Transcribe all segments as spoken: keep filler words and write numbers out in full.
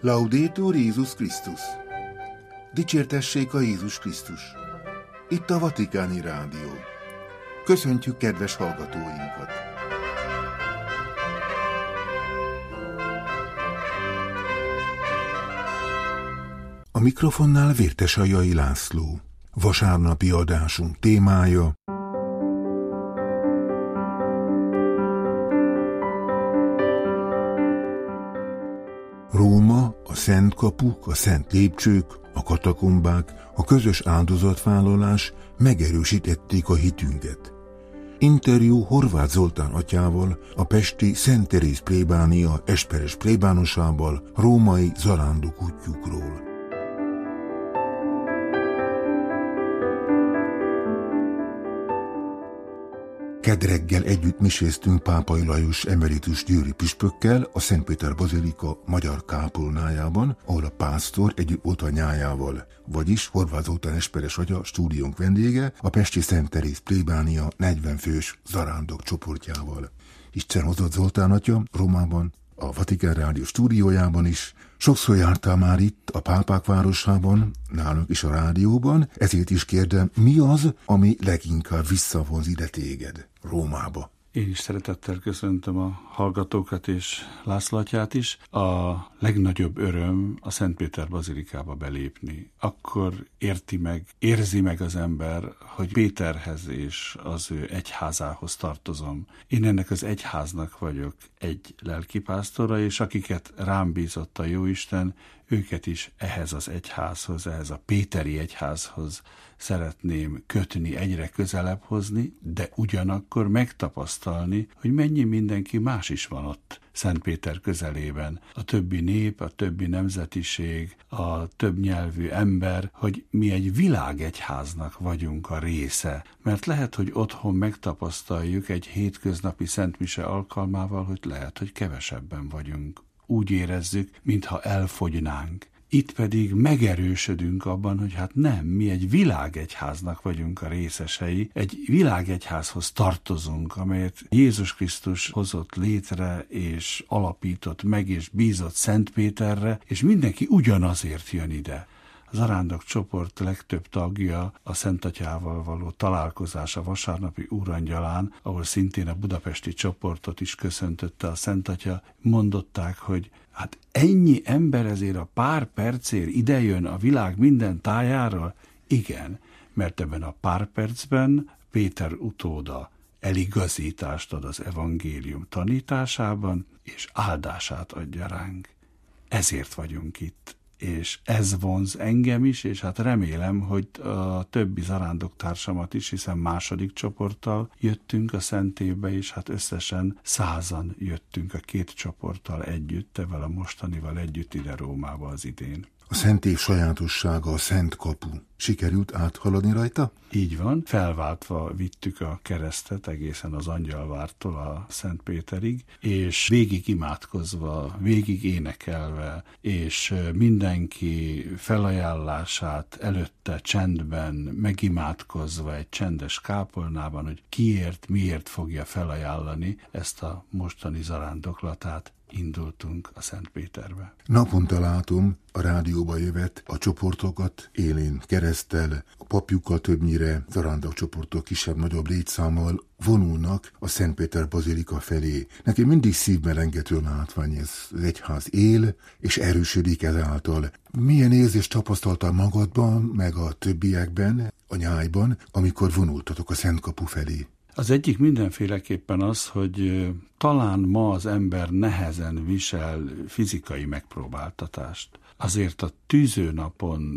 Laudetur Jézus Krisztus! Dicsértessék a Jézus Krisztus! Itt a Vatikáni Rádió. Köszöntjük kedves hallgatóinkat! A mikrofonnál Vértesajai László. Vasárnapi adásunk témája: Róma, a Szent Kapuk, a Szent Lépcsők, a katakombák, a közös áldozatvállalás megerősítették a hitünket. Interjú Horváth Zoltán atyával, a pesti Szent Teréz plébánia esperes plébánosával római zarándok útjukról. Kedd reggel együtt miséztünk Pápai Lajos emeritus győri püspökkel a Szentpéter Bazilika magyar kápolnájában, ahol a pásztor együtt volt a nyájával, vagyis Horváth Zoltán esperes atya, stúdiónk vendége, a pesti Szent Teréz plébánia negyven fős zarándok csoportjával. Isten hozott Zoltán atya Rómában, a Vatikán Rádió stúdiójában is. Sokszor jártál már itt, a pápák városában, nálunk is a rádióban, ezért is kérdem, mi az, ami leginkább visszavonz ide téged, Rómába? Én is szeretettel köszöntöm a hallgatókat és László atyát is. A legnagyobb öröm a Szentpéter Bazilikába belépni. Akkor érti meg, érzi meg az ember, hogy Péterhez és az ő egyházához tartozom. Én ennek az egyháznak vagyok egy lelkipásztora, és akiket rám bízott a Jóisten, őket is ehhez az egyházhoz, ehhez a péteri egyházhoz szeretném kötni, egyre közelebb hozni, de ugyanakkor megtapasztalni, hogy mennyi mindenki más is van ott Szent Péter közelében. A többi nép, a többi nemzetiség, a többnyelvű ember, hogy mi egy világegyháznak vagyunk a része. Mert lehet, hogy otthon megtapasztaljuk egy hétköznapi szentmise alkalmával, hogy lehet, hogy kevesebben vagyunk. Úgy érezzük, mintha elfogynánk. Itt pedig megerősödünk abban, hogy hát nem, mi egy világegyháznak vagyunk a részesei, egy világegyházhoz tartozunk, amelyet Jézus Krisztus hozott létre, és alapított meg, és bízott Szent Péterre, és mindenki ugyanazért jön ide. Az zarándok csoport legtöbb tagja a Szent Atyával való találkozása vasárnapi úrangyalán, ahol szintén a budapesti csoportot is köszöntötte a Szent Atya, mondották, hogy hát ennyi ember ezért a pár percért idejön a világ minden tájáról? Igen, mert ebben a pár percben Péter utóda eligazítást ad az evangélium tanításában, és áldását adja ránk. Ezért vagyunk itt. És ez vonz engem is, és hát remélem, hogy a többi zarándoktársamat is, hiszen második csoporttal jöttünk a Szentévbe, és hát összesen százan jöttünk a két csoporttal együtt, evel a mostanival együtt ide Rómába az idén. A Szentév sajátossága a Szent Kapu. Sikerült áthaladni rajta? Így van, felváltva vittük a keresztet egészen az Angyalvártól a Szent Péterig, és végig imádkozva, végig énekelve, és mindenki felajánlását előtte csendben megimádkozva egy csendes kápolnában, hogy kiért, miért fogja felajánlani ezt a mostani zarándoklatát, indultunk a Szent Péterbe. Naponta látom a rádióba jövet a csoportokat élén kereszttel, a papjukkal többnyire, zarándok csoportok kisebb-nagyobb létszámmal vonulnak a Szent Péter Bazilika felé. Nekem mindig szívmelengető látvány, ez az egyház él, és erősödik ezáltal. Milyen érzést tapasztaltál magadban, meg a többiekben, a nyájban, amikor vonultatok a Szent Kapu felé? Az egyik mindenféleképpen az, hogy talán ma az ember nehezen visel fizikai megpróbáltatást. Azért a tűzőnapon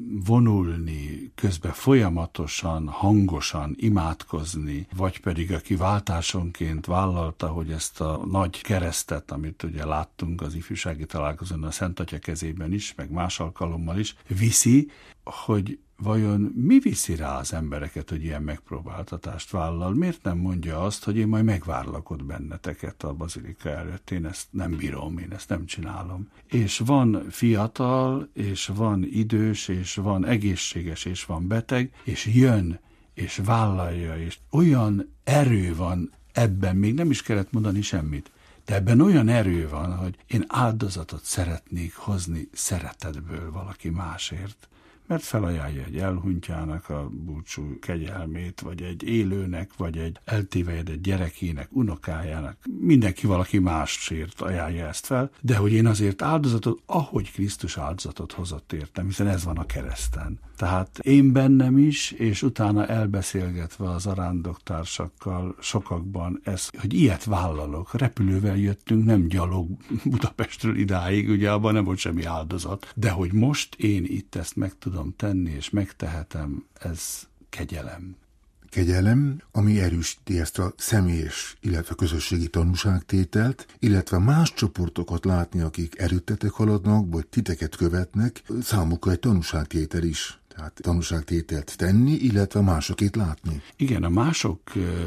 vonulni, közben folyamatosan, hangosan imádkozni, vagy pedig aki váltásonként vállalta, hogy ezt a nagy keresztet, amit ugye láttunk az ifjúsági találkozón a Szent Atya kezében is, meg más alkalommal is, viszi, hogy vajon mi viszi rá az embereket, hogy ilyen megpróbáltatást vállal? Miért nem mondja azt, hogy én majd megvárlak ott benneteket a bazilika előtt, én ezt nem bírom, én ezt nem csinálom. És van fiatal, és van idős, és van egészséges, és van beteg, és jön, és vállalja, és olyan erő van ebben, még nem is kellett mondani semmit. De ebben olyan erő van, hogy én áldozatot szeretnék hozni szeretetből valaki másért, mert felajánlja egy elhunytjának a búcsú kegyelmét, vagy egy élőnek, vagy egy eltévejedett gyerekének, unokájának. Mindenki valaki másért ajánlja ezt fel, de hogy én azért áldozatot, ahogy Krisztus áldozatot hozott értem, hiszen ez van a kereszten. Tehát én bennem is, és utána elbeszélgetve az arándoktársakkal sokakban ez, hogy ilyet vállalok. Repülővel jöttünk, nem gyalog Budapestről idáig, ugye abban nem volt semmi áldozat, de hogy most én itt ezt meg tudom tenni, és megtehetem, ez kegyelem. Kegyelem, ami erősíti ezt a személyes, illetve közösségi tanúságtételt, illetve más csoportokat látni, akik előttetek haladnak, vagy titeket követnek, számukra egy tanúságtétel is. Tehát tanúságtételt tenni, illetve másokét látni. Igen, a mások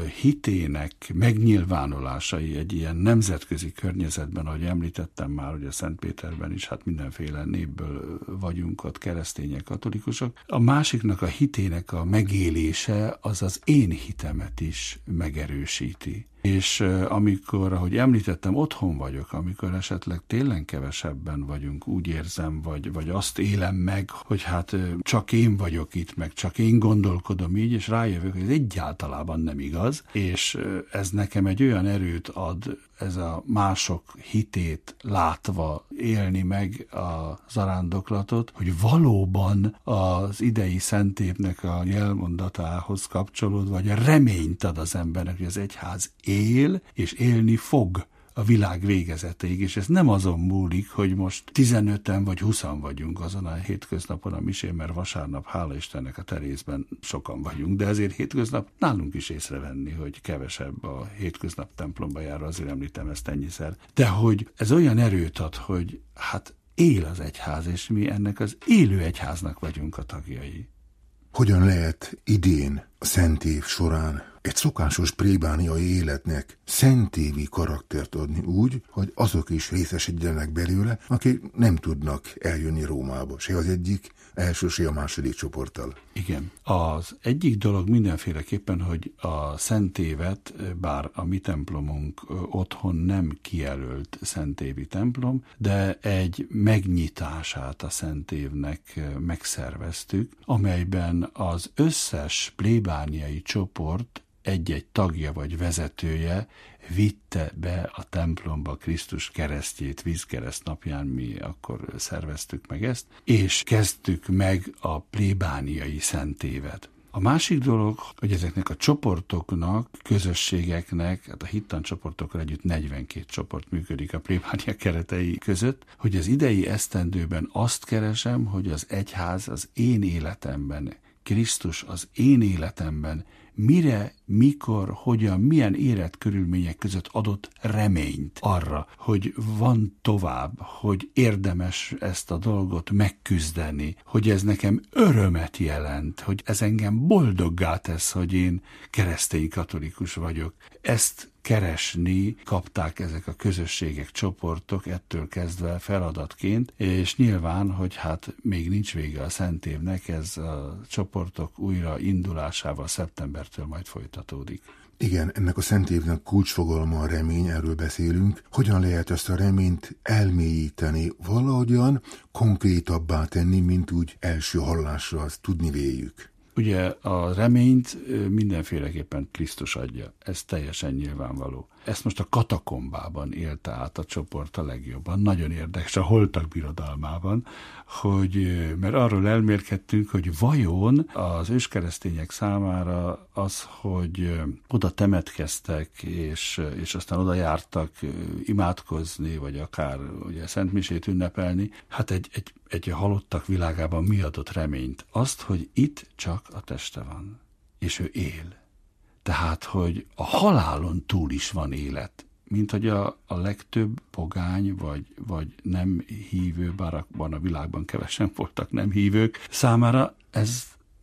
hitének megnyilvánulásai egy ilyen nemzetközi környezetben, ahogy említettem már, hogy a Szentpéterben is, hát mindenféle népből vagyunk ott, keresztények, katolikusok. A másiknak a hitének a megélése az az én hitemet is megerősíti. És amikor, ahogy említettem, otthon vagyok, amikor esetleg tényleg kevesebben vagyunk, úgy érzem, vagy, vagy azt élem meg, hogy hát csak én vagyok itt, meg csak én gondolkodom így, és rájövök, hogy ez egyáltalában nem igaz, és ez nekem egy olyan erőt ad, ez a mások hitét látva élni meg a zarándoklatot, hogy valóban az idei szentépnek a jelmondatához kapcsolódva, vagy a reményt ad az embernek, hogy az egyház él, és élni fog a világ végezetéig, és ez nem azon múlik, hogy most tizenöten vagy húszan vagyunk azon a hétköznapon a misén, mert vasárnap, hála Istennek, a Terézben sokan vagyunk, de ezért hétköznap nálunk is észrevenni, hogy kevesebb a hétköznap templomba jár, azért említem ezt ennyiszer. De hogy ez olyan erőt ad, hogy hát él az egyház, és mi ennek az élő egyháznak vagyunk a tagjai. Hogyan lehet idén, a Szent Év során egy szokásos plébániai életnek szentévi karaktert adni úgy, hogy azok is részesedjenek belőle, akik nem tudnak eljönni Rómába, se az egyik első, se a második csoporttal? Igen. Az egyik dolog mindenféleképpen, hogy a Szent Évet, bár a mi templomunk otthon nem kijelölt szentévi templom, de egy megnyitását a Szent Évnek megszerveztük, amelyben az összes plébániai csoport egy-egy tagja vagy vezetője vitte be a templomba Krisztus keresztjét, vízkereszt napján, mi akkor szerveztük meg ezt, és kezdtük meg a plébániai szentévet. A másik dolog, hogy ezeknek a csoportoknak, közösségeknek, hát a hittancsoportokkal együtt negyvenkét csoport működik a plébánia keretei között, hogy az idei esztendőben azt keresem, hogy az egyház az én életemben, Krisztus az én életemben mire, mikor, hogyan, milyen életkörülmények között adott reményt arra, hogy van tovább, hogy érdemes ezt a dolgot megküzdeni, hogy ez nekem örömet jelent, hogy ez engem boldoggá tesz, hogy én keresztény katolikus vagyok. Ezt keresni kapták ezek a közösségek, csoportok ettől kezdve feladatként, és nyilván, hogy hát még nincs vége a Szent Évnek, ez a csoportok újra indulásával szeptembertől majd folytatódik. Igen, ennek a Szent Évnek kulcsfogalma a remény, erről beszélünk. Hogyan lehet ezt a reményt elmélyíteni, valahogyan konkrétabbá tenni, mint úgy első hallásra azt tudni véljük? Ugye a reményt mindenféleképpen Krisztus adja, ez teljesen nyilvánvaló. Ezt most a katakombában élte át a csoport a legjobban, nagyon érdekes, a holtak birodalmában, hogy, mert arról elmélkedtünk, hogy vajon az őskeresztények számára az, hogy oda temetkeztek, és, és aztán oda jártak imádkozni, vagy akár ugye szentmisét ünnepelni, hát egy, egy, egy halottak világában mi adott reményt? Azt, hogy itt csak a teste van, és ő él. Tehát, hogy a halálon túl is van élet, mint hogy a, a legtöbb pogány, vagy, vagy nem hívő, bár abban a világban kevesen voltak nem hívők, számára ez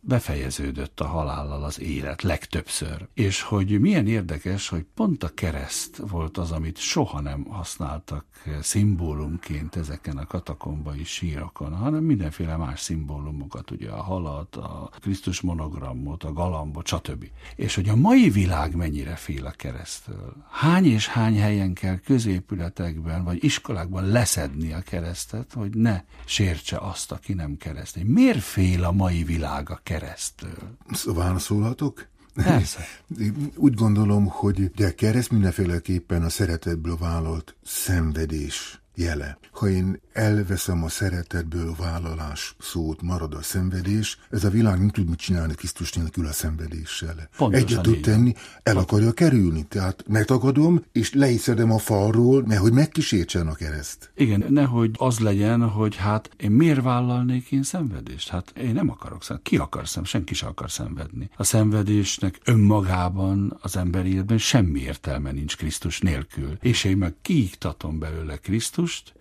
befejeződött a halállal az élet legtöbbször. És hogy milyen érdekes, hogy pont a kereszt volt az, amit soha nem használtak szimbólumként ezeken a katakombai sírokon, hanem mindenféle más szimbólumokat, ugye a halat, a Krisztus monogramot, a galambot, stb. És hogy a mai világ mennyire fél a keresztől. Hány és hány helyen kell középületekben vagy iskolákban leszedni a keresztet, hogy ne sértse azt, aki nem keresztény. Miért fél a mai világ a keresztől? Válaszolhatok? Persze. Úgy gondolom, hogy a kereszt mindenféleképpen a szeretetből vállalt szenvedés jele. Ha én elveszem a szeretetből vállalás szót, marad a szenvedés, ez a világ nem tud mit csinálni Krisztus nélkül a szenvedéssel. Pontosan egyet tud tenni, el akarja kerülni. Tehát megtagadom, és leiszedem a falról, nehogy megkísértsen a kereszt. Igen, nehogy az legyen, hogy hát én miért vállalnék én szenvedést? Hát én nem akarok szenvedni. Ki akar szenvedni? Senki sem akar szenvedni. A szenvedésnek önmagában az ember életben semmi értelme nincs Krisztus nélkül. És én meg kiiktatom belőle Krisztus,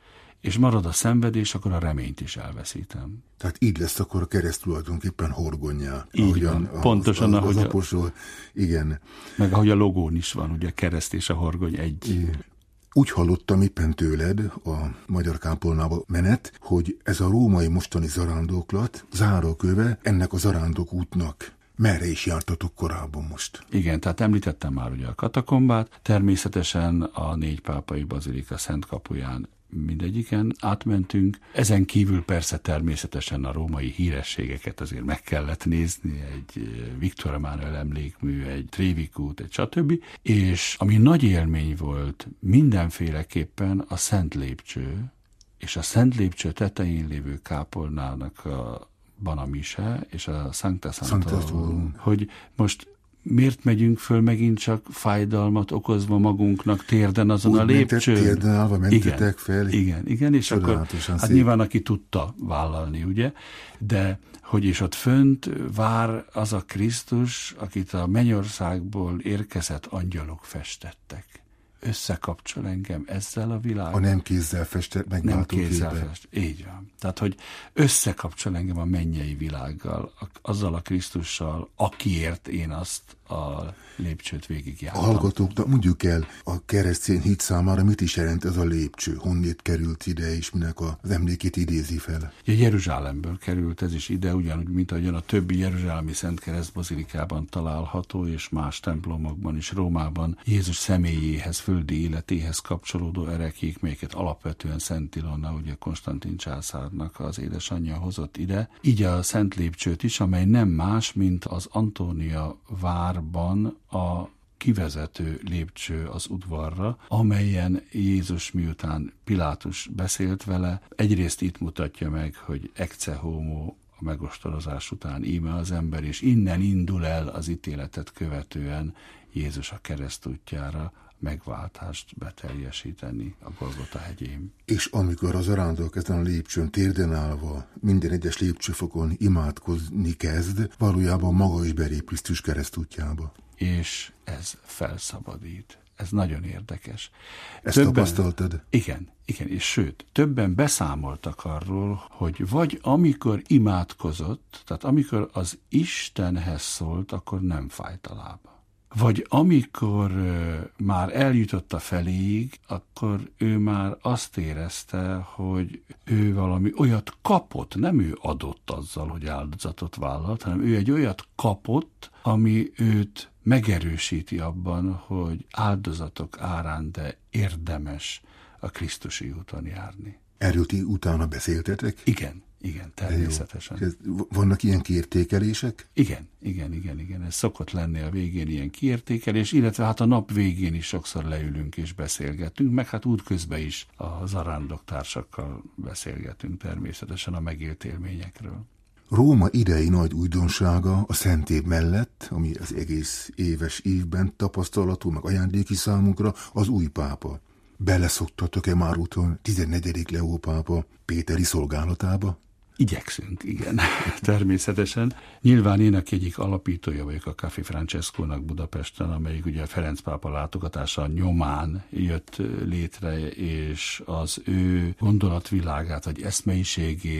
és marad a szenvedés, akkor a reményt is elveszítem. Tehát így lesz akkor a kereszt tulajdonképpen horgonnyá. Így ahogyan van, pontosan az, az, ahogy az apostol, igen. Meg ahogy a logón is van, ugye a kereszt és a horgony egy. Igen. Úgy hallottam éppen tőled a magyar kápolnába menet, hogy ez a római mostani zarándoklat záróköve ennek a zarándok útnak. Merre is jártatok korábban most? Igen, tehát említettem már ugye a katakombát, természetesen a négy pápai bazilika Szent Kapuján mindegyiken átmentünk. Ezen kívül persze természetesen a római hírességeket azért meg kellett nézni, egy Viktor Emánuel emlékmű, egy Trevi kút, egy stb. És ami nagy élmény volt mindenféleképpen a Szent Lépcső, és a Szent Lépcső tetején lévő kápolnának a Banamise és a Sancta Sanctorum, hogy most miért megyünk föl megint csak fájdalmat okozva magunknak térden azon úgy a lépcsőn? Térden állva mentetek fel. Igen, igen, és akkor hát nyilván aki tudta vállalni, ugye, de hogy is ott fönt vár az a Krisztus, akit a mennyországból érkezett angyalok festettek. Összekapcsol engem ezzel a világgal. A nem kézzel festett, megváltó Nem kézzel festett, így van. Tehát, hogy összekapcsol engem a mennyei világgal, azzal a Krisztussal, akiért én azt a lépcsőt végigjártam. A hallgatóknak mondjuk el, a keresztény hit számára mit is jelent ez a lépcső? Honnét került ide, és minek az emlékét idézi fel? Ja, Jeruzsálemből került ez is ide, ugyanúgy, mint ahogyan a többi jeruzsálemi Szent Kereszt bazilikában található, és más templomokban is, Rómában Jézus személyéhez, földi életéhez kapcsolódó erekék, melyeket alapvetően Szent Ilona, ugye Konstantin császárnak az édesanyja hozott ide. Így a Szent Lépcsőt is, amely nem más, mint az Antónia várban a kivezető lépcső az udvarra, amelyen Jézus miután Pilátus beszélt vele, egyrészt itt mutatja meg, hogy ecce homo, a megostorozás után íme az ember, és innen indul el az ítéletet követően Jézus a keresztútjára megváltást beteljesíteni a Golgota hegyén. És amikor az zarándok ezen a lépcsőn térden állva minden egyes lépcsőfokon imádkozni kezd, valójában maga is belép Krisztus keresztútjába. És ez felszabadít. Ez nagyon érdekes. Ezt többen, tapasztaltad? Igen, igen, és sőt, többen beszámoltak arról, hogy vagy amikor imádkozott, tehát amikor az Istenhez szólt, akkor nem fájt a lába. Vagy amikor uh, már eljutott a feléig, akkor ő már azt érezte, hogy ő valami olyat kapott, nem ő adott azzal, hogy áldozatot vállalt, hanem ő egy olyat kapott, ami őt megerősíti abban, hogy áldozatok árán, de érdemes a krisztusi úton járni. Erről ti utána beszéltetek? Igen. Igen, természetesen. Vannak ilyen kiértékelések? Igen, igen, igen, igen. Ez szokott lenni a végén ilyen kiértékelés, illetve hát a nap végén is sokszor leülünk és beszélgetünk, meg hát útközben is a zarándoktársakkal beszélgetünk természetesen a megélt élményekről. Róma idei nagy újdonsága a Szent Év mellett, ami az egész éves évben tapasztalatú, meg ajándéki számunkra, az új pápa. Beleszoktatok-e már úton tizennegyedik Leó pápa Péteri szolgálatába? Igyekszünk, igen, természetesen. Nyilván én, aki egyik alapítója vagyok a Café Francescónak Budapesten, amelyik ugye a Ferenc pápa látogatása nyomán jött létre, és az ő gondolatvilágát, vagy eszmeiségén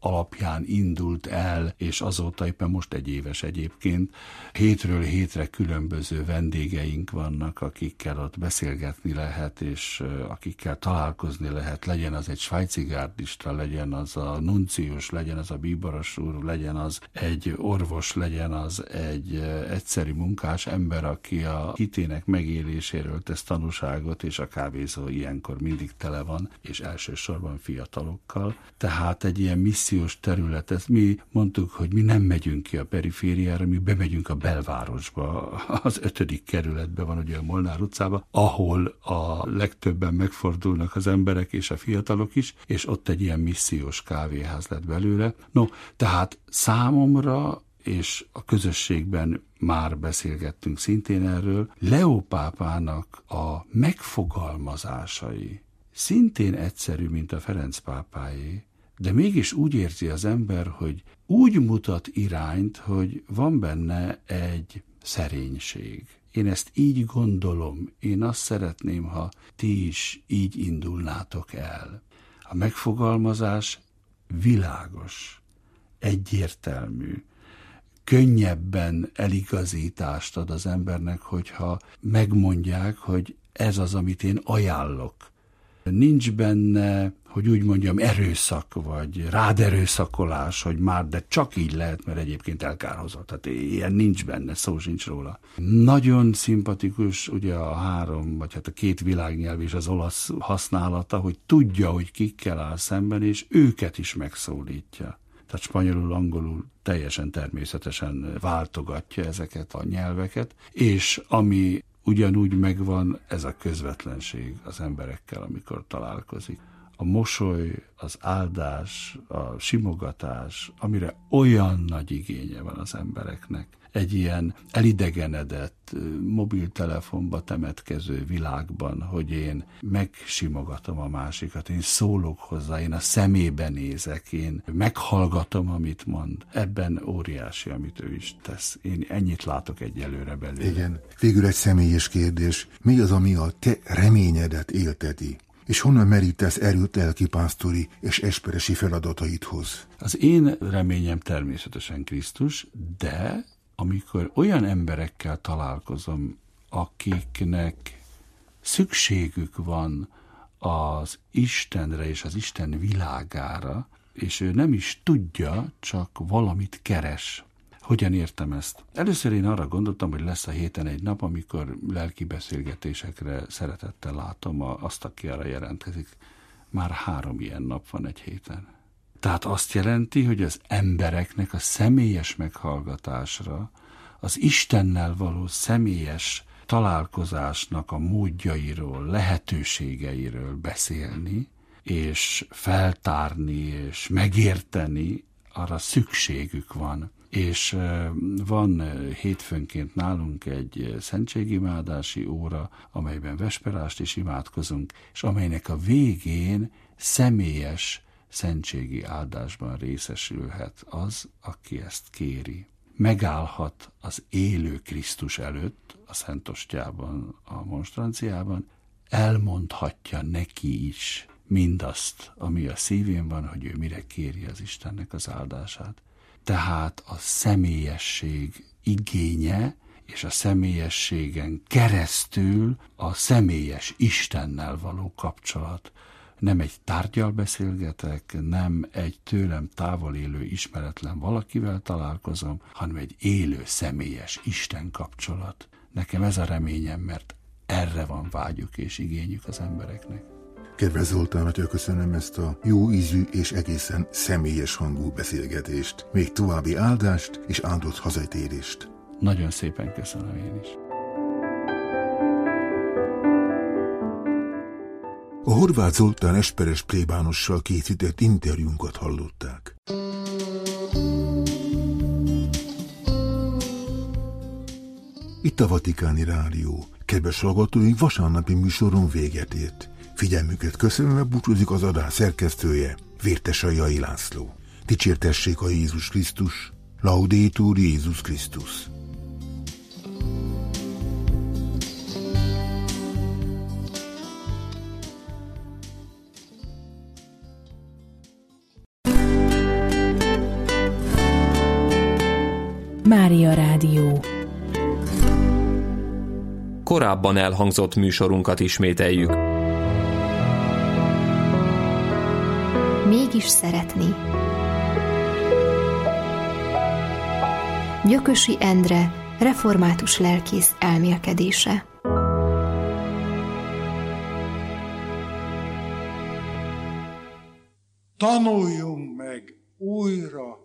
alapján indult el, és azóta éppen most egy éves egyébként. Hétről hétre különböző vendégeink vannak, akikkel ott beszélgetni lehet, és akikkel találkozni lehet, legyen az egy svájci gárdista, legyen az a nuncius, legyen az a bíboros úr, legyen az egy orvos, legyen az egy egyszerű munkás ember, aki a hitének megéléséről tesz tanúságot, és a kávézó ilyenkor mindig tele van, és elsősorban fiatalokkal. Tehát egy ilyen missziós terület, ezt mi mondtuk, hogy mi nem megyünk ki a perifériára, mi bemegyünk a belvárosba, az ötödik kerületbe van ugye a Molnár utcába, ahol a legtöbben megfordulnak az emberek és a fiatalok is, és ott egy ilyen missziós kávéház lett belőle. No, tehát számomra és a közösségben már beszélgettünk szintén erről, Leó pápának a megfogalmazásai szintén egyszerű, mint a Ferenc pápáé, de mégis úgy érzi az ember, hogy úgy mutat irányt, hogy van benne egy szerénység. Én ezt így gondolom, én azt szeretném, ha ti is így indulnátok el. A megfogalmazás világos, egyértelmű, könnyebben eligazítást ad az embernek, hogyha megmondják, hogy ez az, amit én ajánlok. Nincs benne, hogy úgy mondjam, erőszak, vagy rád erőszakolás, hogy már, de csak így lehet, mert egyébként elkárhozott. Tehát ilyen nincs benne, szó sincs róla. Nagyon szimpatikus ugye a három, vagy hát a két világnyelv és az olasz használata, hogy tudja, hogy kikkel áll szemben, és őket is megszólítja. Tehát spanyolul, angolul teljesen természetesen váltogatja ezeket a nyelveket, és ami ugyanúgy megvan, ez a közvetlenség az emberekkel, amikor találkozik. A mosoly, az áldás, a simogatás, amire olyan nagy igénye van az embereknek. Egy ilyen elidegenedett, mobiltelefonba temetkező világban, hogy én megsimogatom a másikat, én szólok hozzá, én a szemébe nézek, én meghallgatom, amit mond. Ebben óriási, amit ő is tesz. Én ennyit látok egyelőre belőle. Igen. Végül egy személyes kérdés. Mi az, ami a te reményedet élteti? És honnan merítesz erőt lelkipásztori és esperesi feladataidhoz? Az én reményem természetesen Krisztus, de amikor olyan emberekkel találkozom, akiknek szükségük van az Istenre és az Isten világára, és ő nem is tudja, csak valamit keres. Hogyan értem ezt? Először én arra gondoltam, hogy lesz a héten egy nap, amikor lelki beszélgetésekre szeretettel látom azt, aki arra jelentkezik. Már három ilyen nap van egy héten. Tehát azt jelenti, hogy az embereknek a személyes meghallgatásra, az Istennel való személyes találkozásnak a módjairól, lehetőségeiről beszélni, és feltárni, és megérteni, arra szükségük van. És van hétfőnként nálunk egy szentségimádási óra, amelyben vesperást is imádkozunk, és amelynek a végén személyes szentségi áldásban részesülhet az, aki ezt kéri. Megállhat az élő Krisztus előtt, a Szentostyában, a monstranciában, elmondhatja neki is mindazt, ami a szívén van, hogy ő mire kéri az Istennek az áldását. Tehát a személyesség igénye, és a személyességen keresztül a személyes Istennel való kapcsolat. Nem egy tárggyal beszélgetek, nem egy tőlem távol élő ismeretlen valakivel találkozom, hanem egy élő személyes Isten kapcsolat. Nekem ez a reményem, mert erre van vágyuk és igényük az embereknek. Kedves Zoltán, nagyon köszönöm ezt a jó ízű és egészen személyes hangú beszélgetést. Még további áldást és áldott hazatérést. Nagyon szépen köszönöm én is. A Horváth Zoltán esperes plébánossal készített interjúnkat hallották. Itt a Vatikáni Rádió. Kedves hallgatóink, vasárnapi műsoron véget ért. Figyelmüket köszönve búcsúzik az adás szerkesztője, Vértesai László. Dicsértessék a Jézus Krisztus, Laudetur Jézus Krisztus. Mária Rádió. Korábban elhangzott műsorunkat ismételjük. Mégis szeretni. Gyökösi Endre, református lelkész elmélkedése. Tanuljunk meg újra